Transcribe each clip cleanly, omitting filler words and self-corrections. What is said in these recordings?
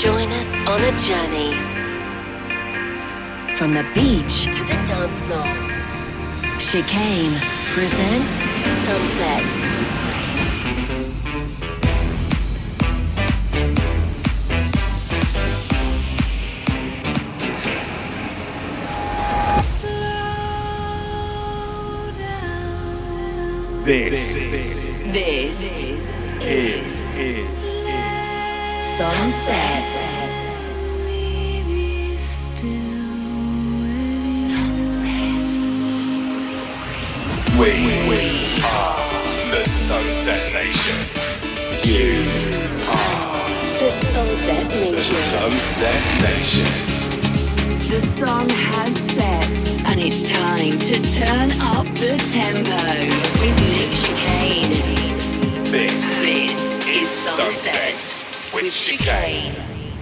Join us on a journey from the beach to the dance floor. Chicane presents Sunsets. This is Sunset. We are the Sunset Nation. You are The Sunset the Nation. Sunset Nation. The sun has set, and it's time to turn up the tempo with Nick Chicane. This is Sunset with Chicane.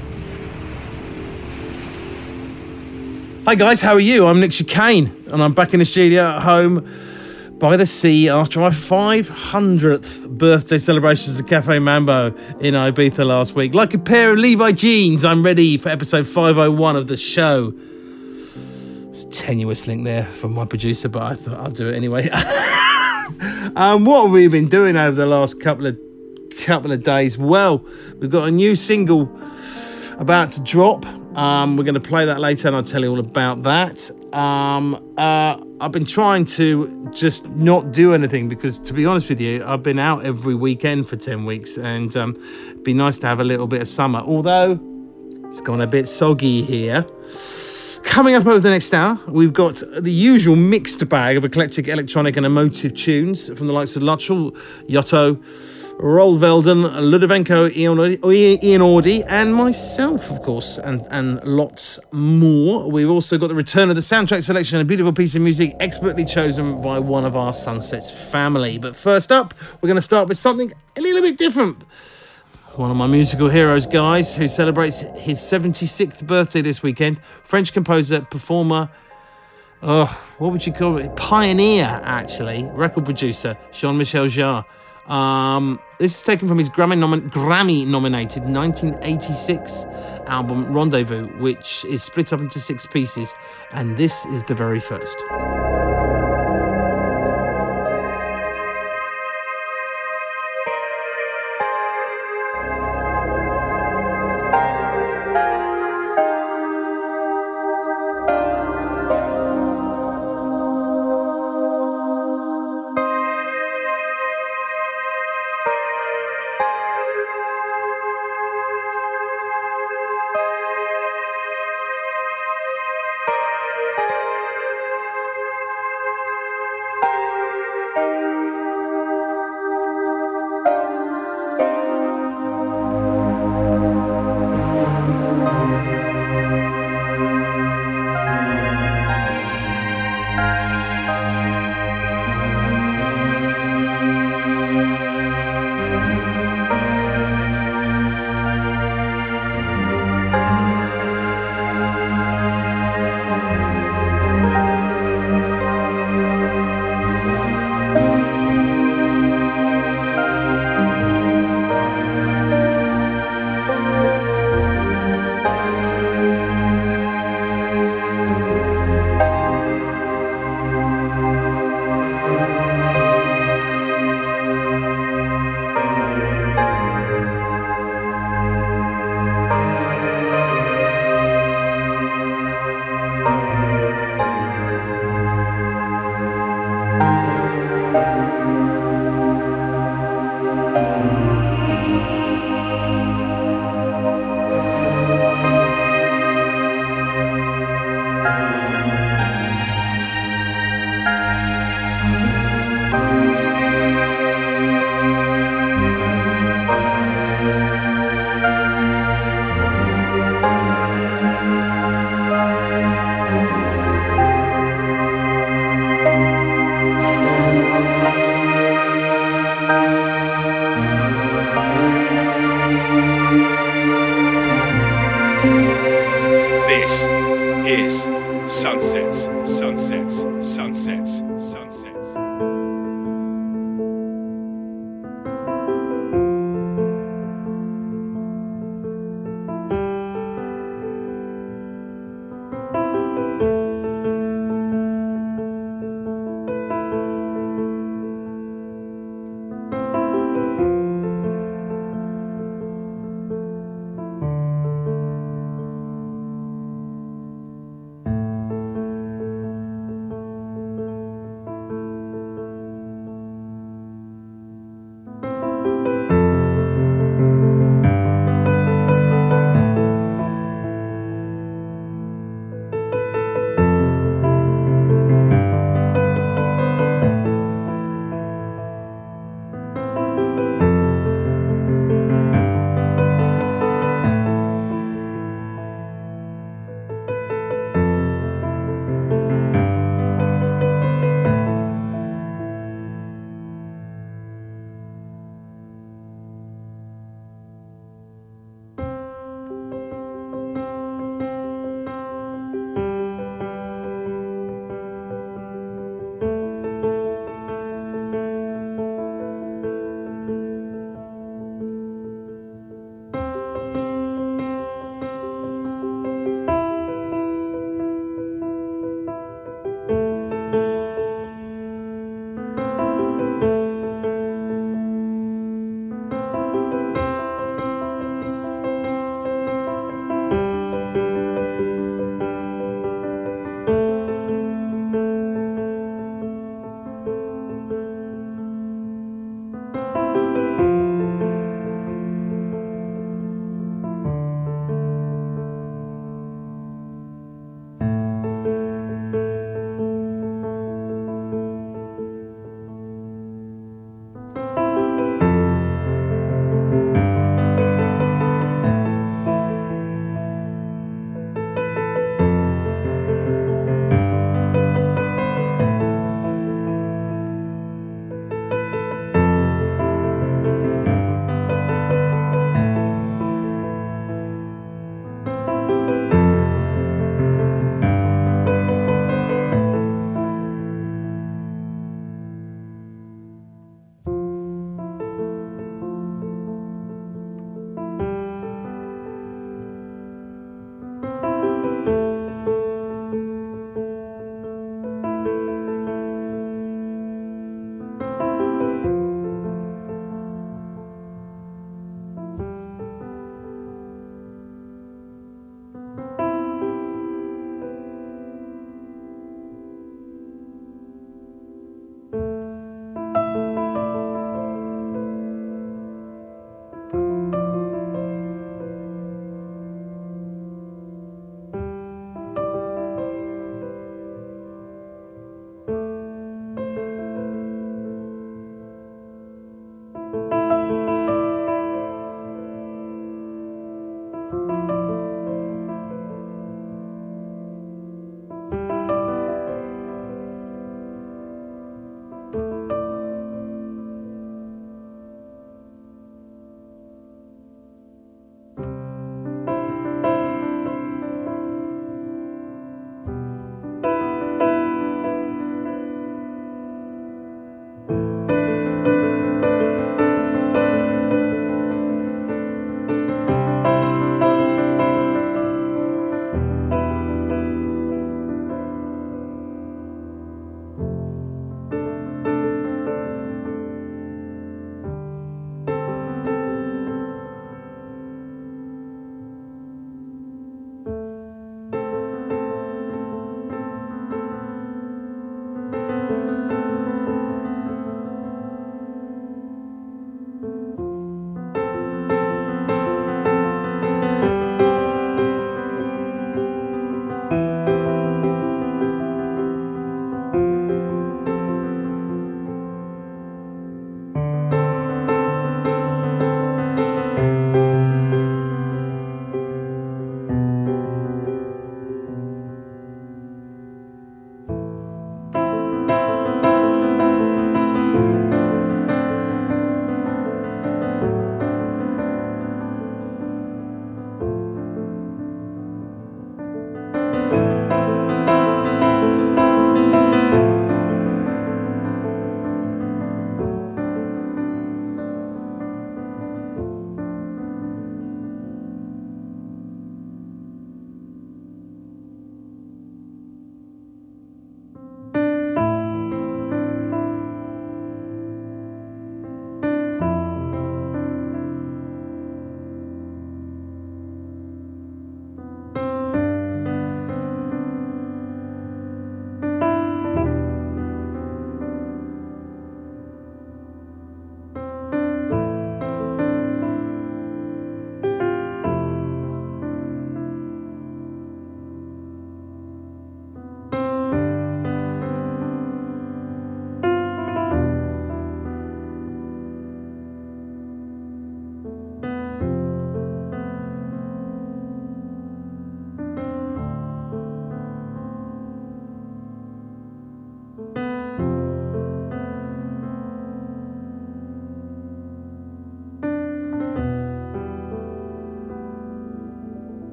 Hi guys, how are you? I'm Nick Chicane, and I'm back in the studio at home by the sea after my 500th birthday celebrations at Cafe Mambo in Ibiza last week. Like a pair of Levi jeans, I'm ready for episode 501 of the show. It's a tenuous link there from my producer, but I thought I'll do it anyway. What have we been doing over the last couple of days? Well, we've got a new single about to drop. We're going to play that later, and I'll tell you all about that. I've been trying to just not do anything because, to be honest with you, I've been out every weekend for 10 weeks, and it'd be nice to have a little bit of summer, although it's gone a bit soggy here. Coming up over the next hour, we've got the usual mixed bag of eclectic electronic and emotive tunes from the likes of Luttrell, Yotto, Roll Velden, Ludovenko, Ian Audi, and myself, of course, and lots more. We've also got the return of the soundtrack selection, a beautiful piece of music expertly chosen by one of our Sunsets family. But first up, we're going to start with something a little bit different. One of my musical heroes, guys, who celebrates his 76th birthday this weekend, French composer, performer, what would you call it? Pioneer, actually, record producer, Jean-Michel Jarre. This is taken from his Grammy-nominated 1986 album Rendezvous, which is split up into 6 pieces, and this is the very first.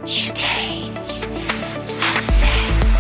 Chicane. Sunsets.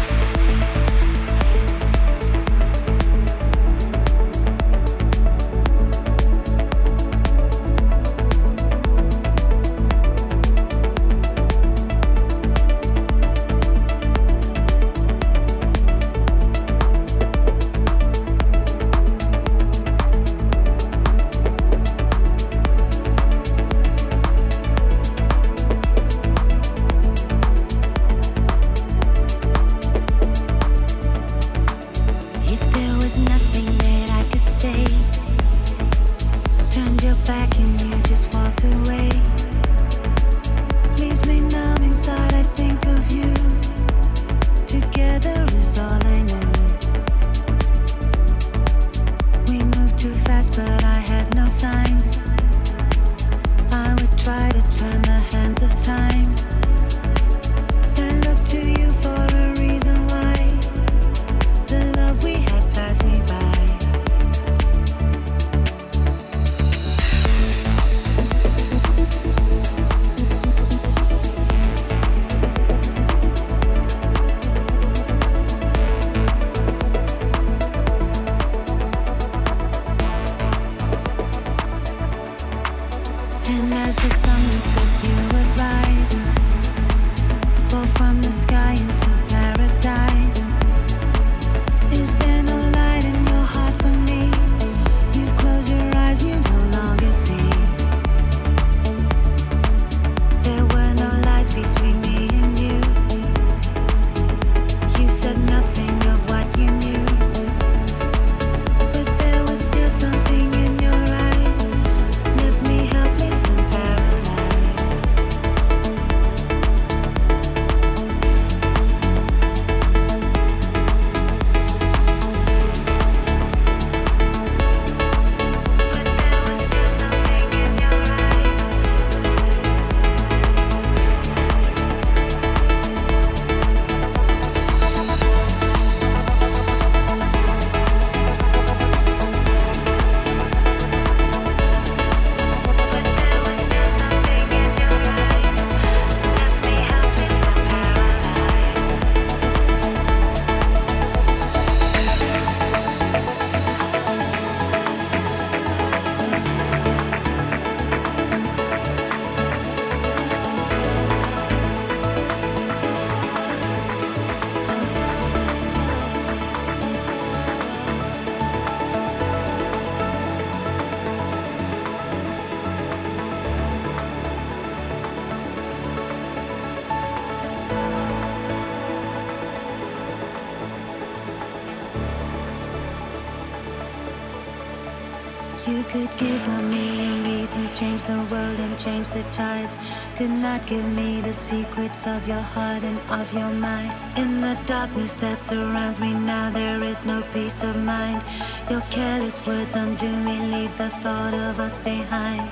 You could give a million reasons, change the world and change the tides. Could not give me the secrets of your heart and of your mind. In the darkness that surrounds me now, there is no peace of mind. Your careless words undo me, leave the thought of us behind.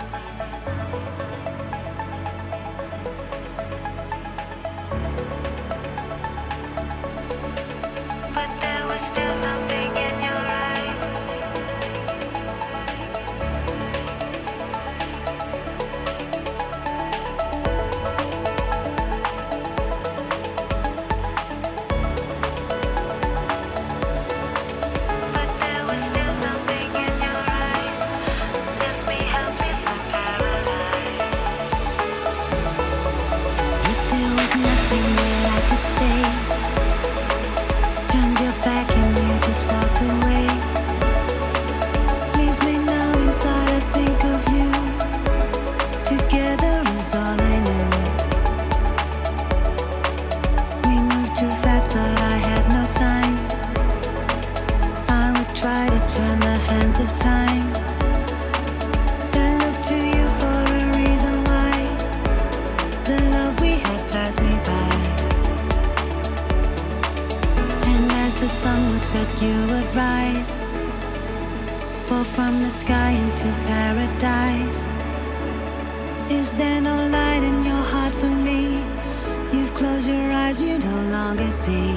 But there was still something in your eyes. But there was still something in your eyes. Left me helpless and paralyzed. If there was nothing that I could say, turned your back and you just walked away. Leaves me numb inside, I think of you. Together is all I knew. We moved too fast, but I had no signs. I would try to turn the hands of time, then look to you for a reason why the love we had passed me by. And as the sun would set, you would rise, fall from the sky into paradise. Is there no light in your heart for me? You've closed your eyes, you no longer see.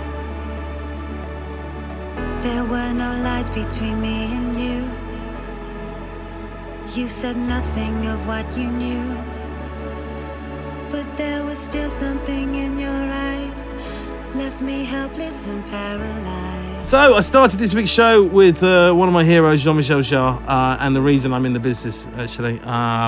There were no lies between me and you. You said nothing of what you knew. but there was still something in your eyes, left me helpless and paralyzed. So I started this week's show with one of my heroes, Jean-Michel Jarre, and the reason I'm in the business, actually.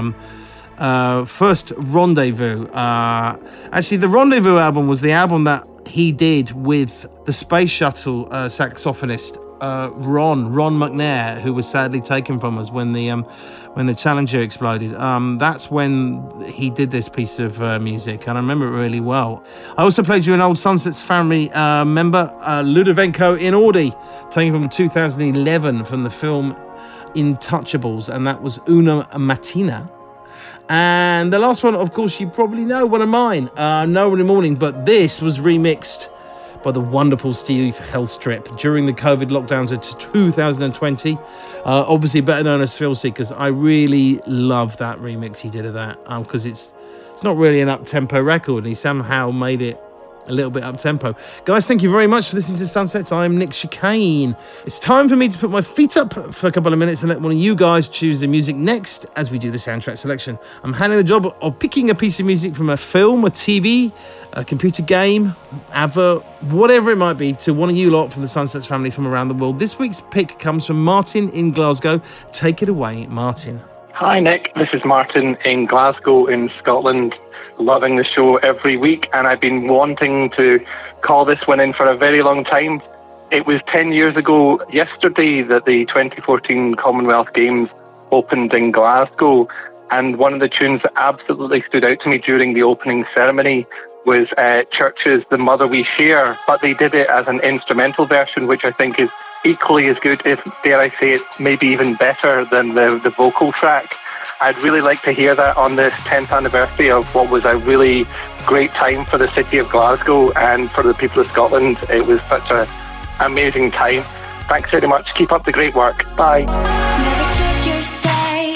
First, Rendezvous. Actually, the Rendezvous album was the album that he did with the space shuttle saxophonist Ron McNair, who was sadly taken from us when the Challenger exploded. That's when he did this piece of music, and I remember it really well. I also played you an old Sunsets Family member, Ludovico Einaudi, taken from 2011 from the film Intouchables, and that was Una Mattina. And the last one, of course, you probably know, one of mine, No One in the Morning, but this was remixed by the wonderful Steve Hellstrip during the COVID lockdowns of 2020. Obviously better known as Phil C, because I really love that remix he did of that, because it's not really an up-tempo record, and he somehow made it a little bit up-tempo. Guys, thank you very much for listening to Sunsets. I'm Nick Chicane. It's time for me to put my feet up for a couple of minutes and let one of you guys choose the music next as we do the soundtrack selection. I'm handing the job of picking a piece of music from a film, a TV, a computer game, advert, whatever it might be, to one of you lot from the Sunsets family from around the world. This week's pick comes from Martin in Glasgow. Take it away, Martin. Hi, Nick. This is Martin in Glasgow in Scotland. Loving the show every week, and I've been wanting to call this one in for a very long time. It was 10 years ago yesterday that the 2014 Commonwealth Games opened in Glasgow, and one of the tunes that absolutely stood out to me during the opening ceremony was Church's The Mother We Share, but they did it as an instrumental version, which I think is equally as good, if dare I say it, maybe even better than the vocal track. I'd really like to hear that on this 10th anniversary of what was a really great time for the city of Glasgow and for the people of Scotland. It was such an amazing time. Thanks very much. Keep up the great work. Bye. Never took your side,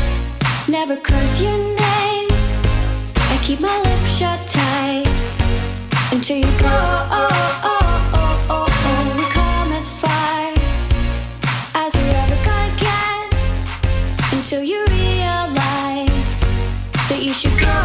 never cursed your name. I keep my lips shut tight until you go. We come as far as we're ever gonna get until you realize that you should go.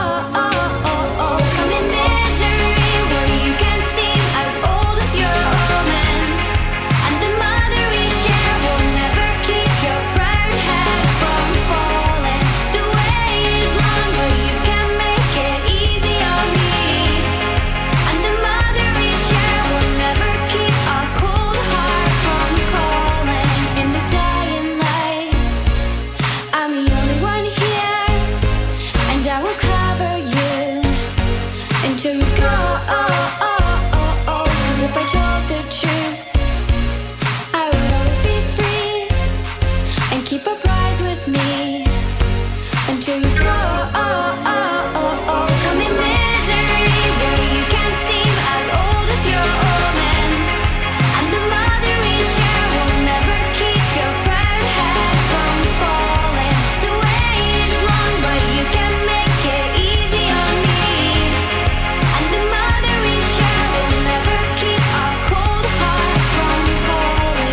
Come in misery where you can seem as old as your omens, and the mother we share will never keep your proud head from falling. The way is long, but you can make it easy on me, and the mother we share will never keep our cold heart from calling. In the dying light, I'm the only one here, and I will cover you until you go. 'Cause if I told the truth, I would always be free and keep a prize with me until you go. Come in misery where you can seem as old as your omens, and the mother we share will never keep your proud head from falling. The way is long, but you can make it easy on me, and the mother we share will never keep our cold heart from calling.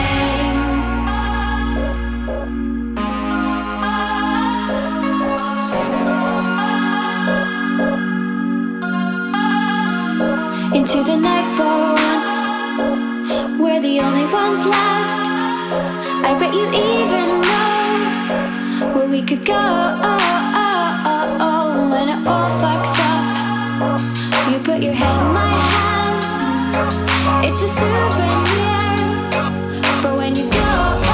Into the night for once, we're the only ones left. I bet you even know where we could go. When it all fucks up, you put your head in my hands. It's a souvenir for when you go.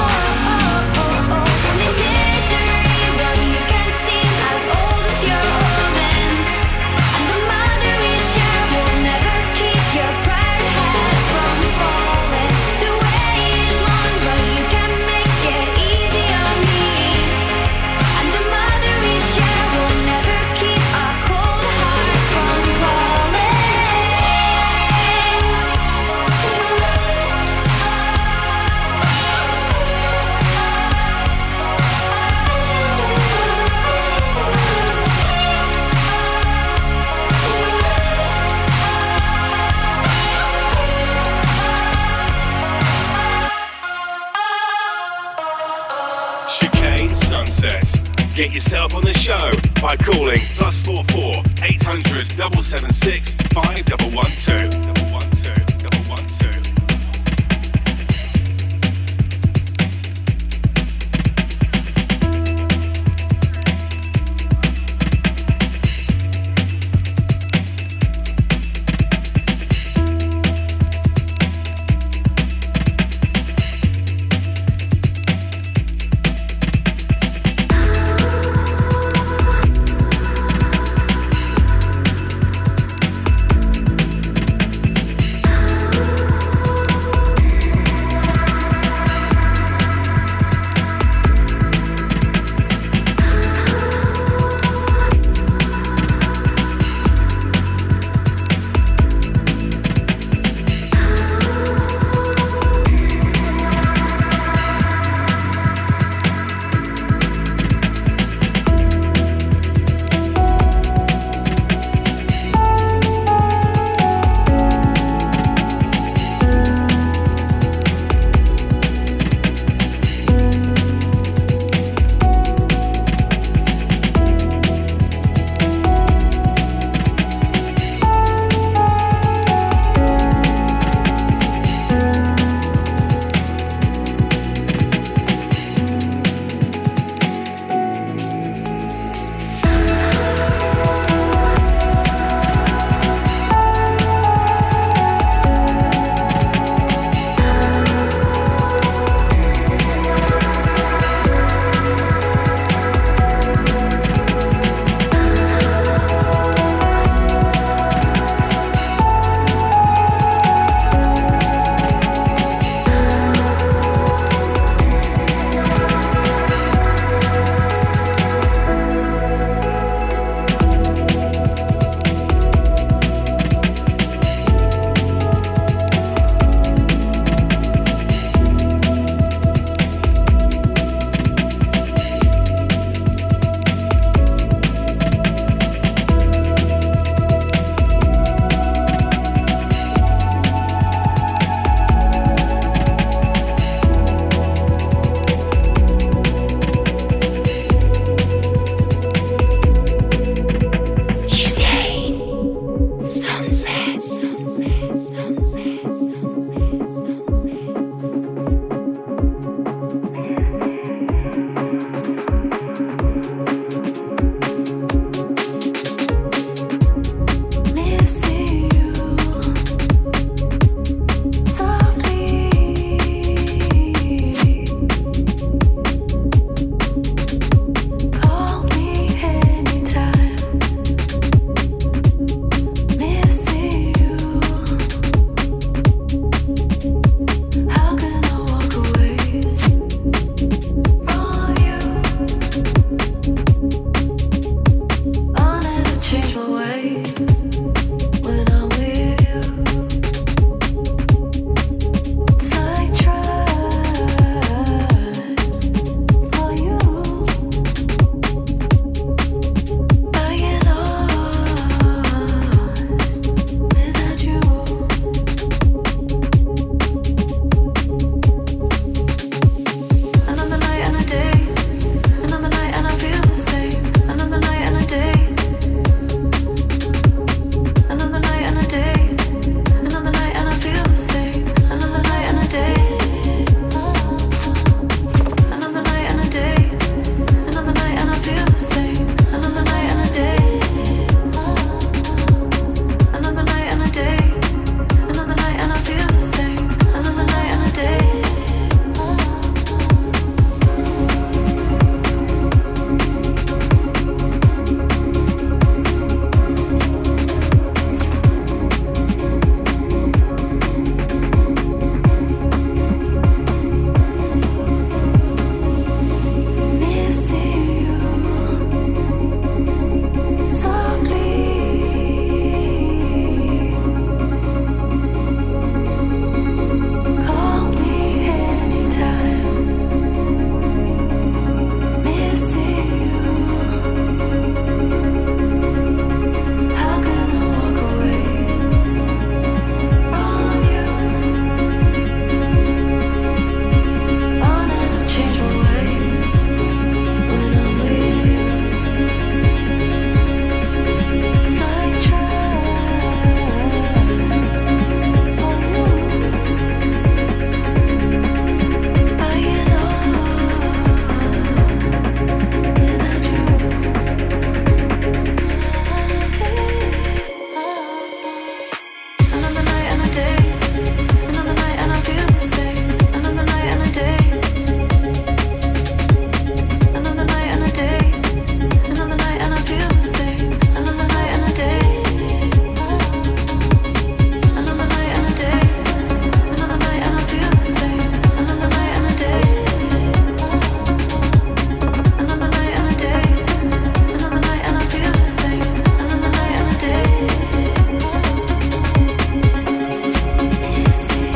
Come in misery where you can seem as old as your omens, and the mother we share will never keep your proud head from falling. The way is long, but you can make it easy on me, and the mother we share will never keep our cold heart from calling. Chicane Sunset. Get yourself on the show by calling +44 800 776 5112.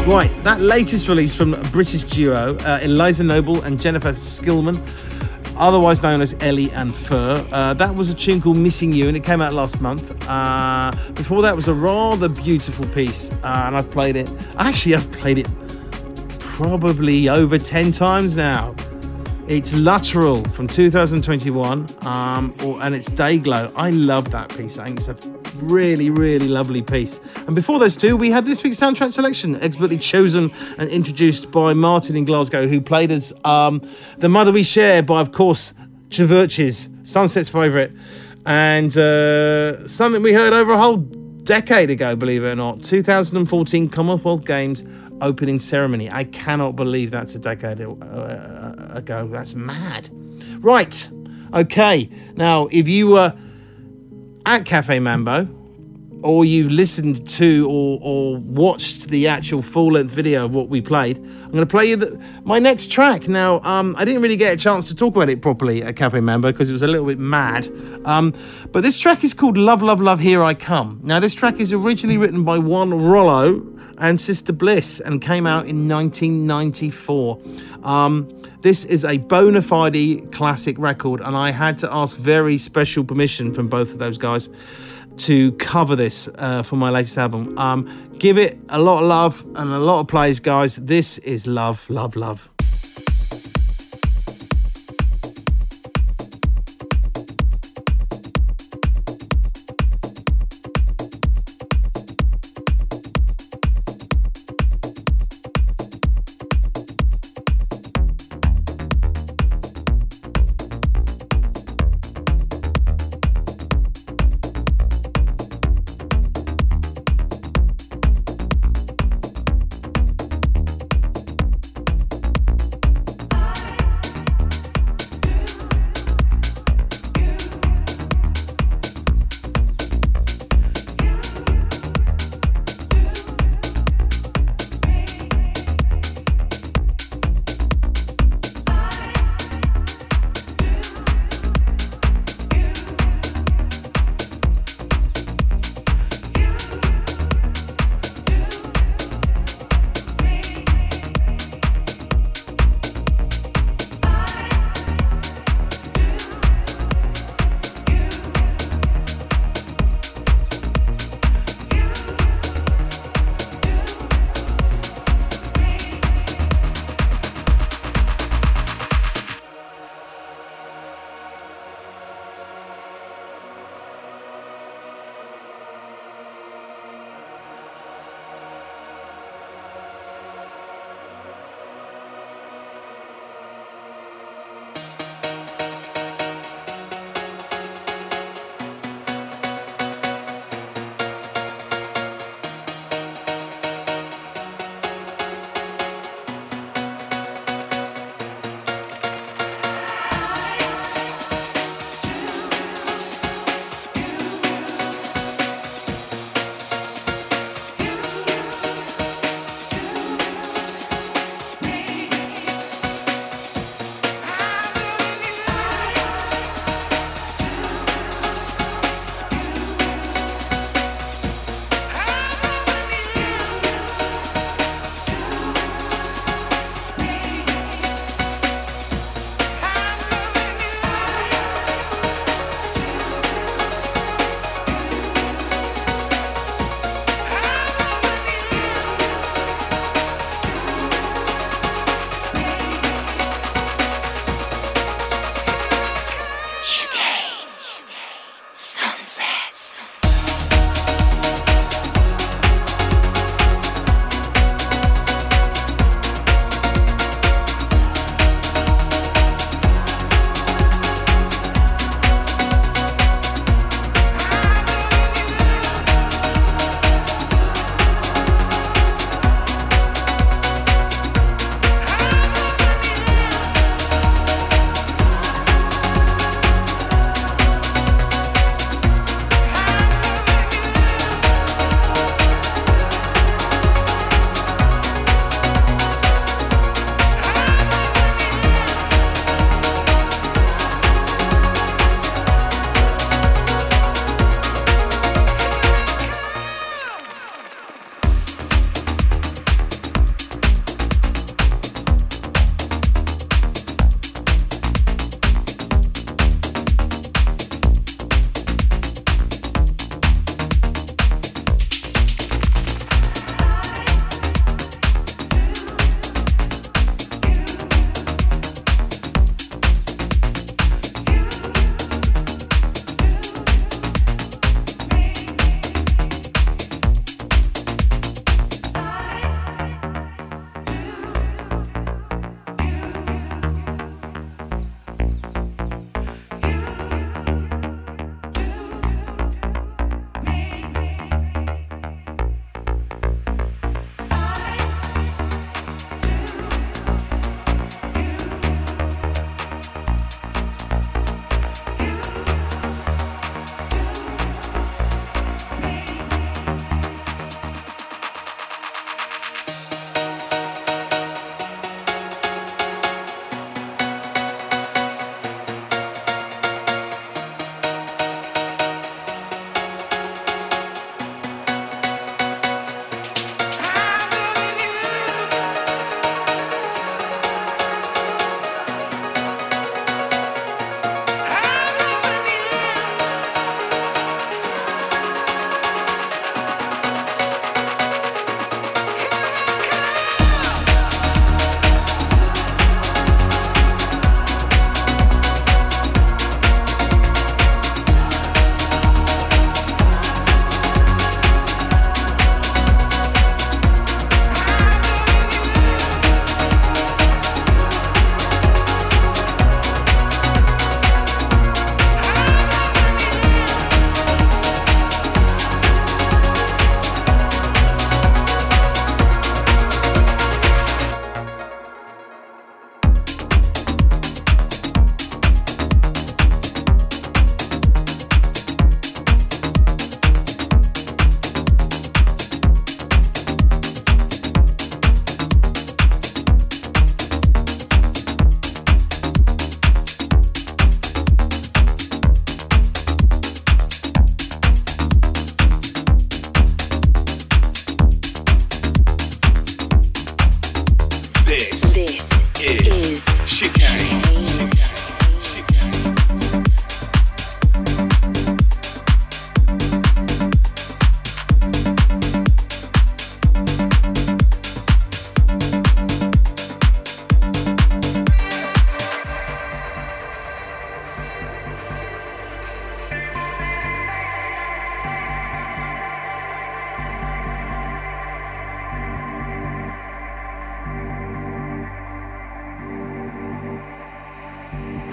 Right, that latest release from British duo Eliza Noble and Jennifer Skillman, otherwise known as Ellie and Fur. That was a tune called Missing You, and it came out last month. Before that was a rather beautiful piece, and I've played it. Actually, I've played it probably over 10 times now. It's Lateral from 2021, and it's Dayglow. I love that piece. I think it's a really, really lovely piece. And before those two, we had this week's soundtrack selection, expertly chosen and introduced by Martin in Glasgow, who played us The Mother We Share by, of course, Chvrches, Sunset's favourite, and something we heard over a whole decade ago, believe it or not, 2014 Commonwealth Games opening ceremony. I cannot believe that's a decade ago. That's mad. Right. Okay. Now, if you were at Cafe Mambo, or you listened to or watched the actual full-length video of what we played, I'm going to play you my next track. Now, I didn't really get a chance to talk about it properly at Cafe Mambo because it was a little bit mad. But this track is called Love, Love, Love, Here I Come. Now, this track is originally written by One Rollo and Sister Bliss and came out in 1994. This is a bona fide classic record, and I had to ask very special permission from both of those guys to cover this for my latest album. Give it a lot of love and a lot of plays, guys. This is Love, Love, Love.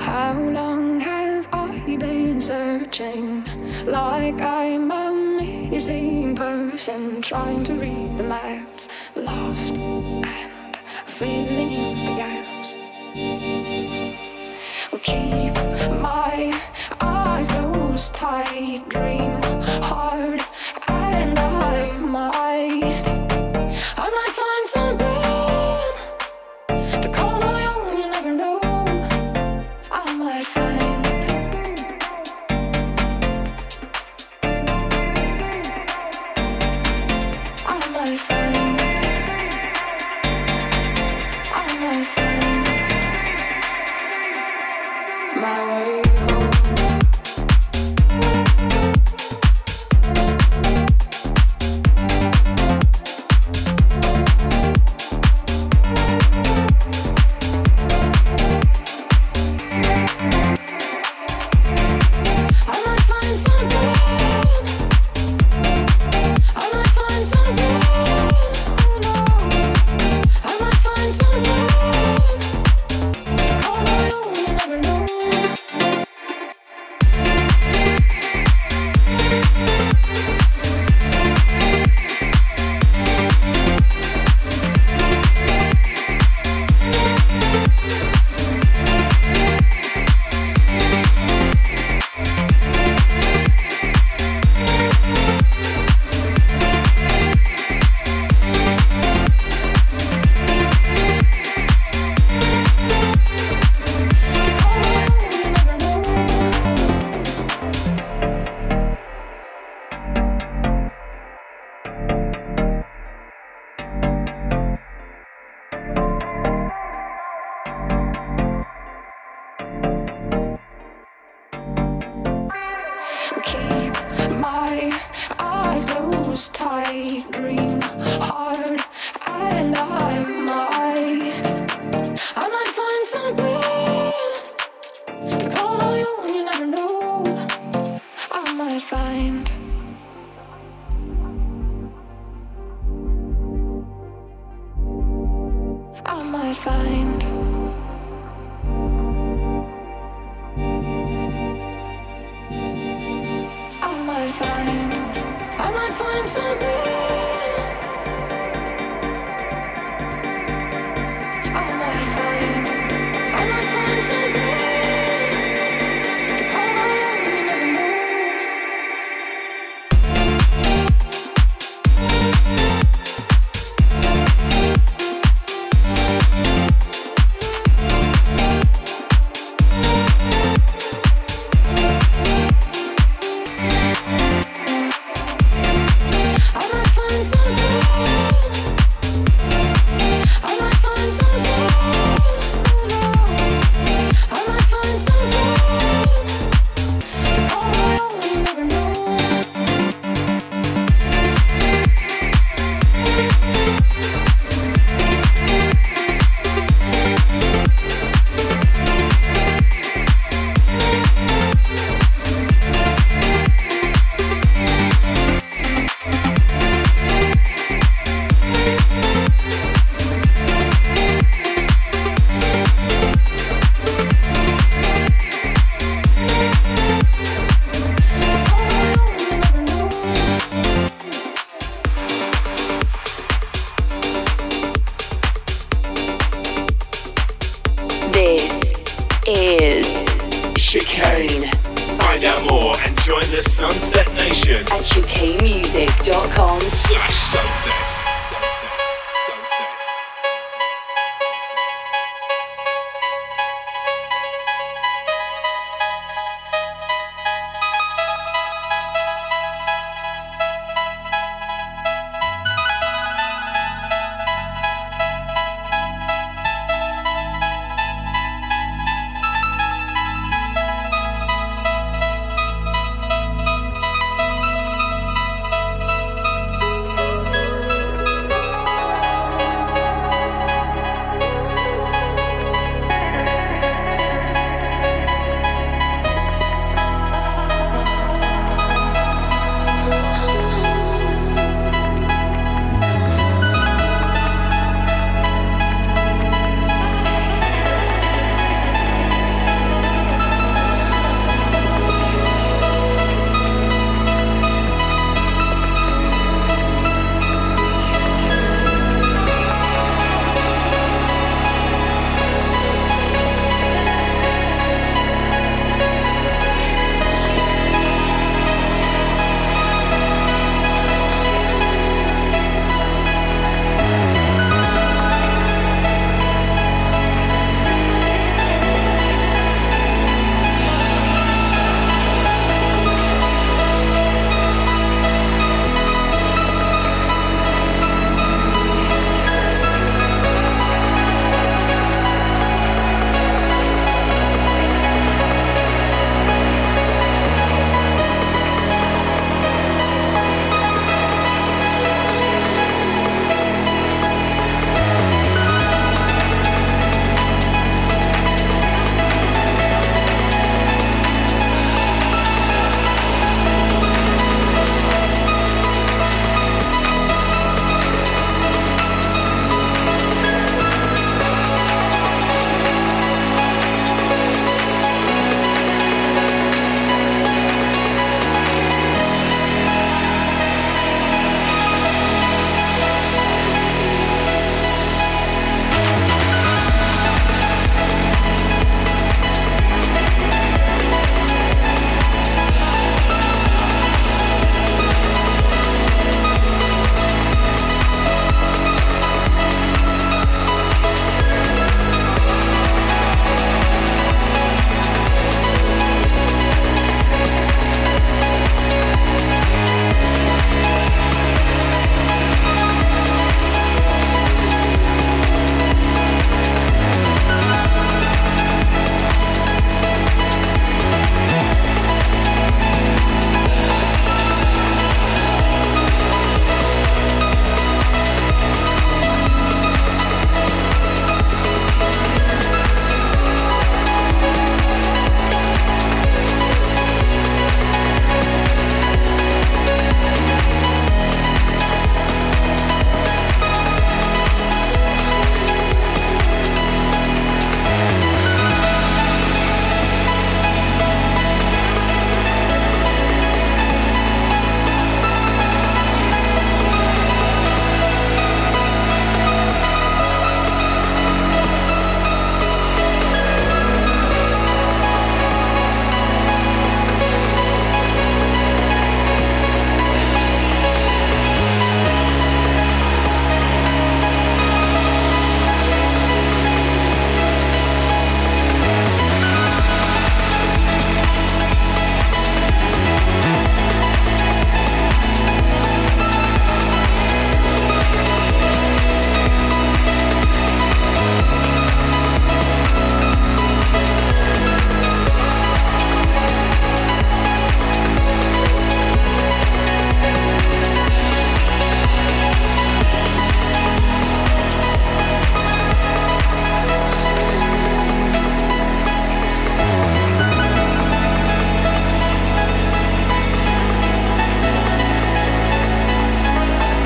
How long have I been searching? Like I'm a missing person, trying to read the maps, lost and filling in the gaps. Will keep my eyes closed tight, dream hard, and I might find something to call my own. You never know. I might find. I might find. I might find my way home.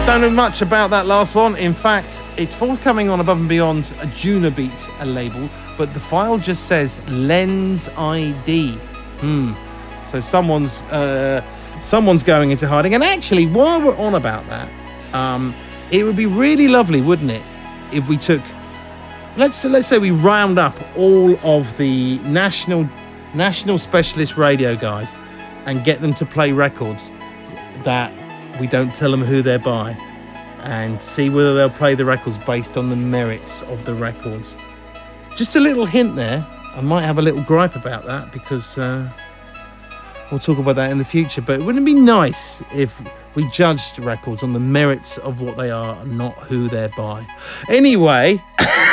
Don't know much about that last one. In fact, it's forthcoming on Above and Beyond's Juna Beat label, but the file just says Lens ID. So someone's going into hiding. And actually, while we're on about that, it would be really lovely, wouldn't it, if we took, let's say we round up all of the national specialist radio guys and get them to play records that we don't tell them who they're by, and see whether they'll play the records based on the merits of the records. Just a little hint there. I might have a little gripe about that because we'll talk about that in the future, but wouldn't it be nice if we judged records on the merits of what they are and not who they're by? Anyway,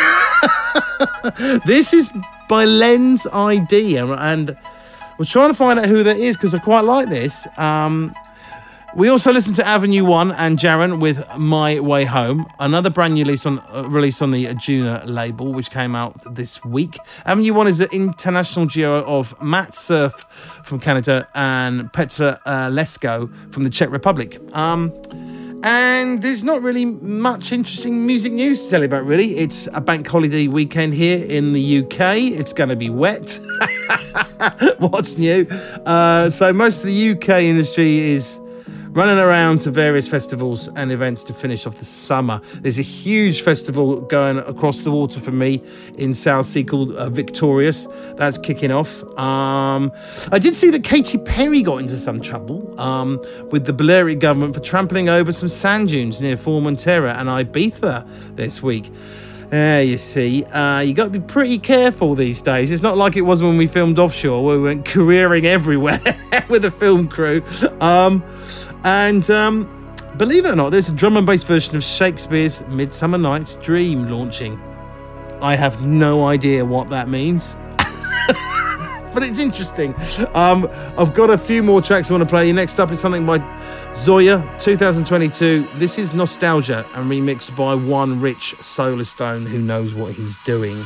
this is by Lens ID, and we're trying to find out who that is because I quite like this. We also listened to Avenue 1 and Jaron with My Way Home, another brand new release on the Juna label, which came out this week. Avenue 1 is an international duo of Matt Surf from Canada and Petra Lesko from the Czech Republic. And there's not really much interesting music news to tell you about, really. It's a bank holiday weekend here in the UK. It's going to be wet. What's new? So most of the UK industry is running around to various festivals and events to finish off the summer. There's a huge festival going across the water for me in Southsea called Victorious. That's kicking off. I did see that Katy Perry got into some trouble with the Balearic government for trampling over some sand dunes near Formentera and Ibiza this week. You see, you got to be pretty careful these days. It's not like it was when we filmed Offshore, where we went careering everywhere with a film crew. And believe it or not, there's a drum and bass version of Shakespeare's Midsummer Night's Dream launching. I have no idea what that means, but it's interesting. I've got a few more tracks I want to play. Next up is something by Zoya, 2022. This is Nostalgia and remixed by one Rich Solarstone who knows what he's doing.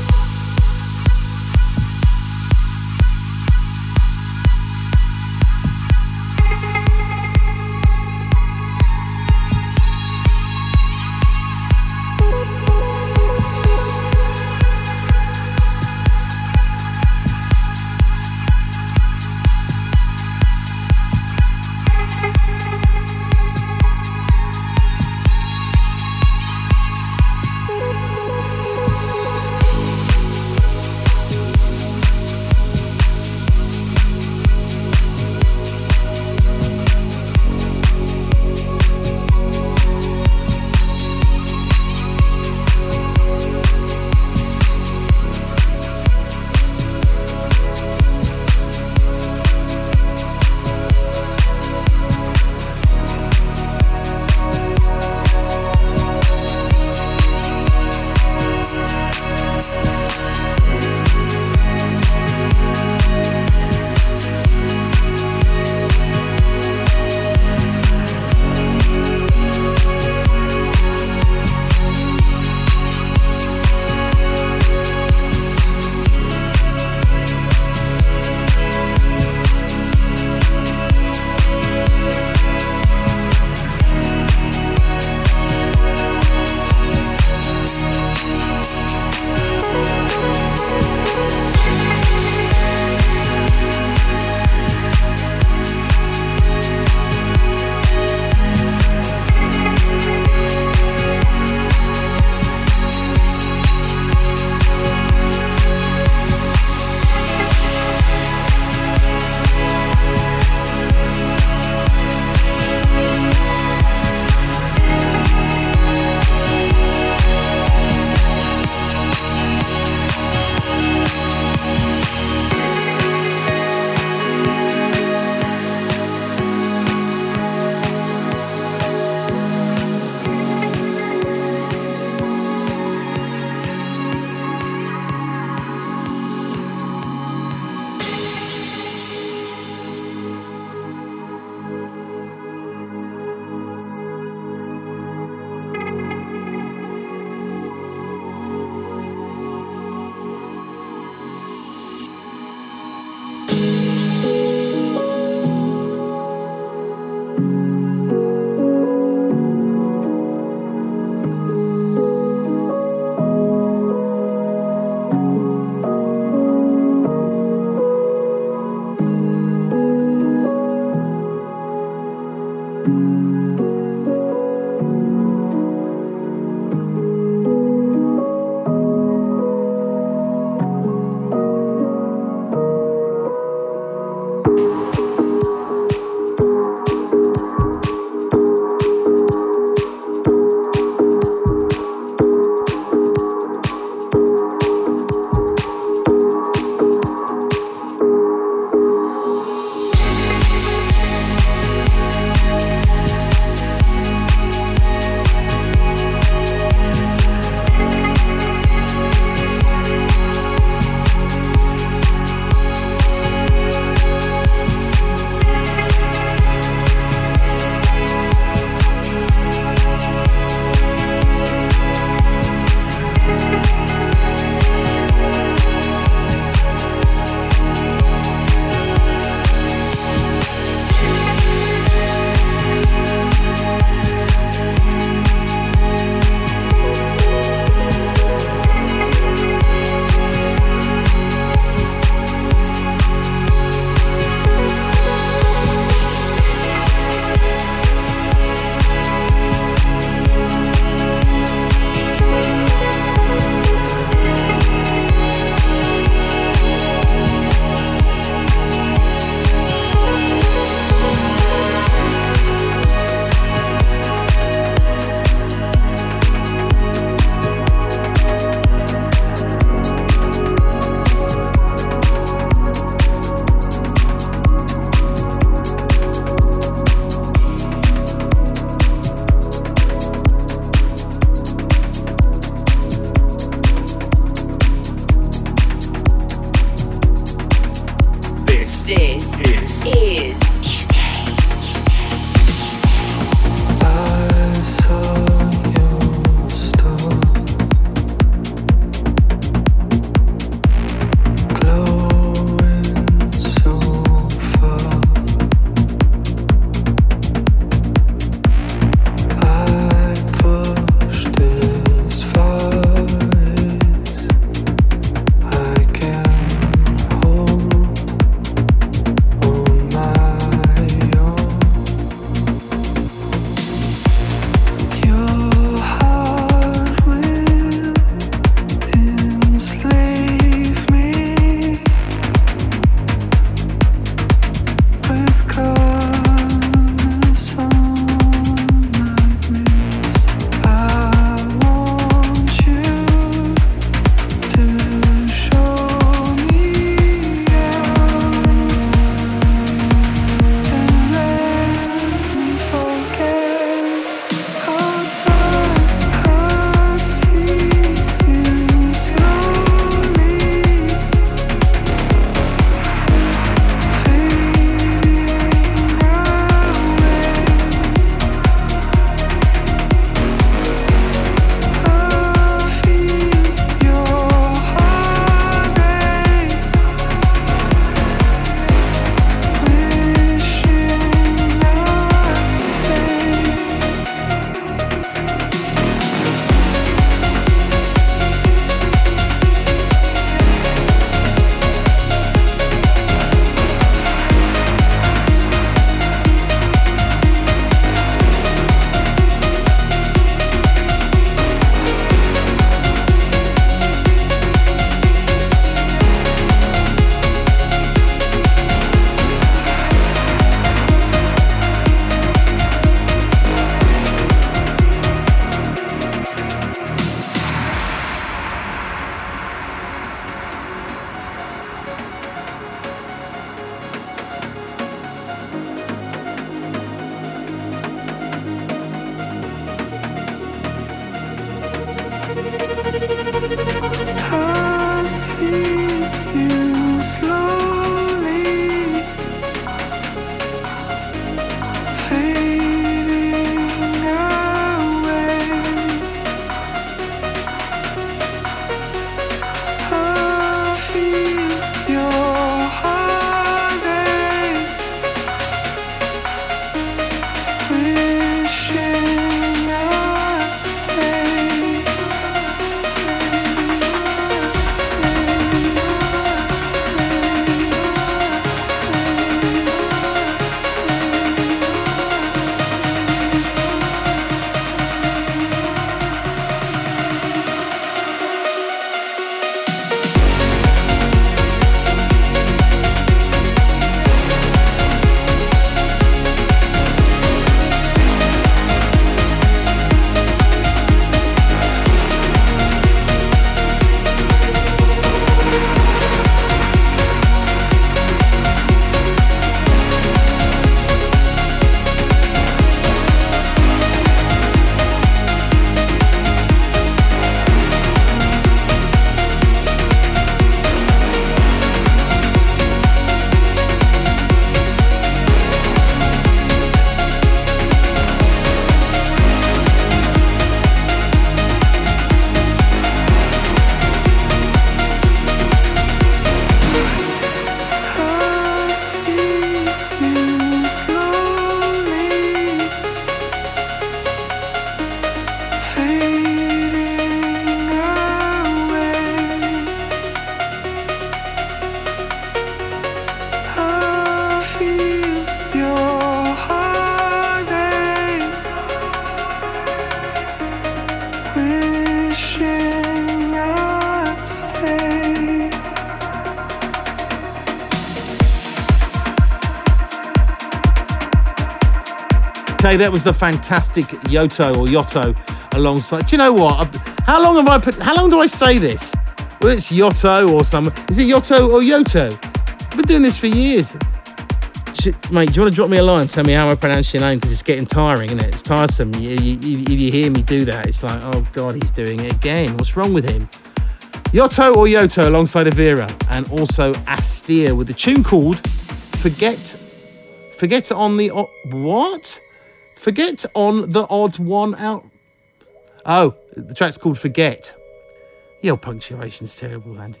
Okay, that was the fantastic Yotto alongside. Do you know what? How long do I say this? Well, it's Yotto or some. Is it Yotto or Yoto? I've been doing this for years. Mate, do you want to drop me a line and tell me how I pronounce your name? Because it's getting tiring, isn't it? It's tiresome. If you hear me do that, it's like, oh God, he's doing it again. What's wrong with him? Yotto or Yoto alongside Avira, and also Astir with a tune called Forget on the what? Forget on the odd one out. Oh, the track's called Forget. Your punctuation's terrible, Andy.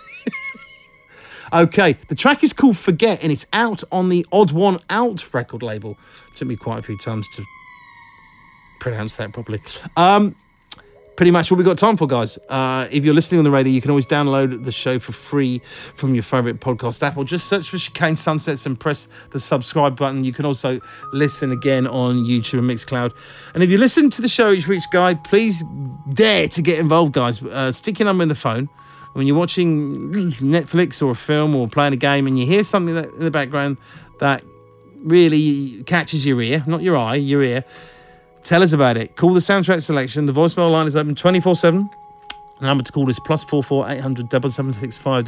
Okay, the track is called Forget, and it's out on the Odd One Out record label. It took me quite a few times to pronounce that properly. Pretty much all we've got time for, guys. If you're listening on the radio, you can always download the show for free from your favourite podcast app, or just search for Chicane Sunsets and press the subscribe button. You can also listen again on YouTube and Mixcloud. And if you listen to the show each week's guide, please dare to get involved, guys. Stick your number in the phone. When you're watching Netflix or a film or playing a game and you hear something in the background that really catches your ear, not your eye, your ear, tell us about it. Call the soundtrack selection. The voicemail line is open 24/7. The number to call is +44 800 7765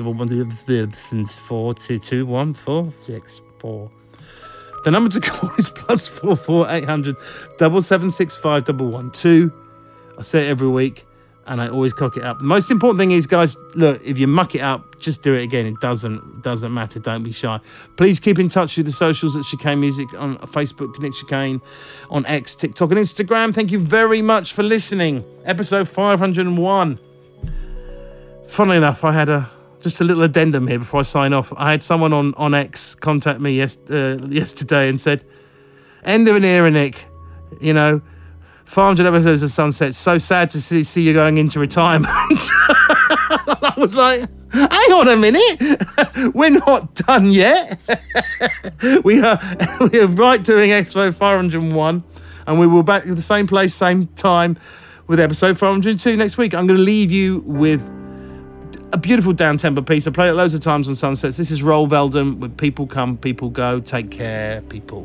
4221464. The number to call is +44 800 7765 112. I say it every week, and I always cock it up. The most important thing is, guys, look, if you muck it up, just do it again. It doesn't matter. Don't be shy. Please keep in touch with the socials at Chicane Music on Facebook, Nick Chicane, on X, TikTok, and Instagram. Thank you very much for listening. Episode 501. Funnily enough, I had just a little addendum here before I sign off. I had someone on X contact me yesterday and said, "End of an era, Nick. You know, 500 episodes of Sunset. So sad to see you going into retirement." I was like, hang on a minute. We're not done yet. we are right doing episode 501, and we will back at the same place, same time with episode 502 next week. I'm going to leave you with a beautiful down-tempo piece. I play it loads of times on Sunsets. This is Roll Veldon with People Come, People Go. Take care, people.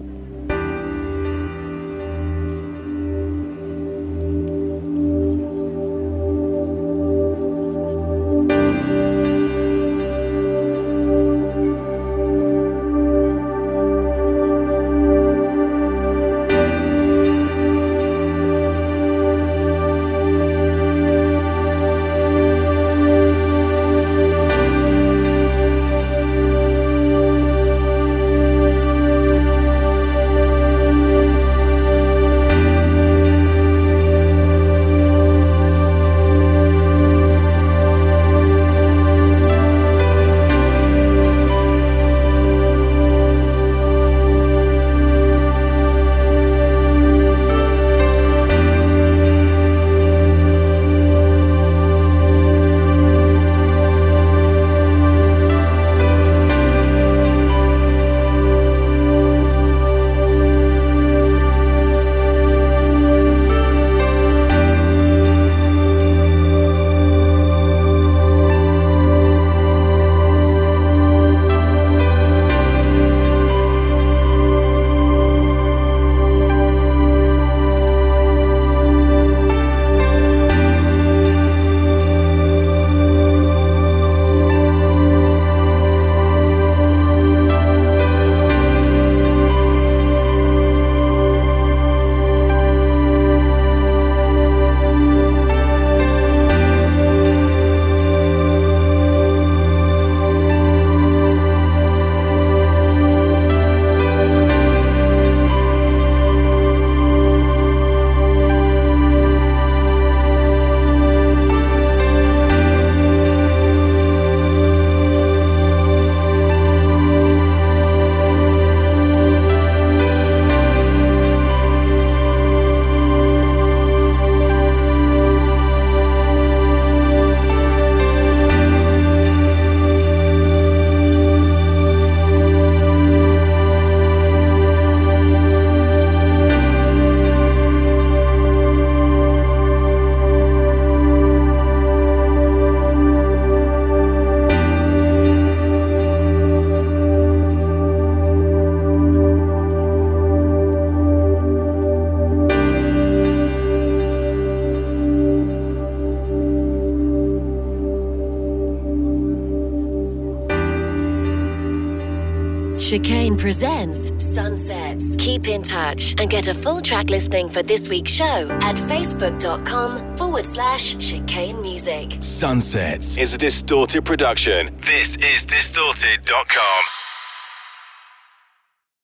Chicane presents Sunsets. Keep in touch and get a full track listing for this week's show at facebook.com/Chicane Music. Sunsets is a Distorted production. This is Distorted.com.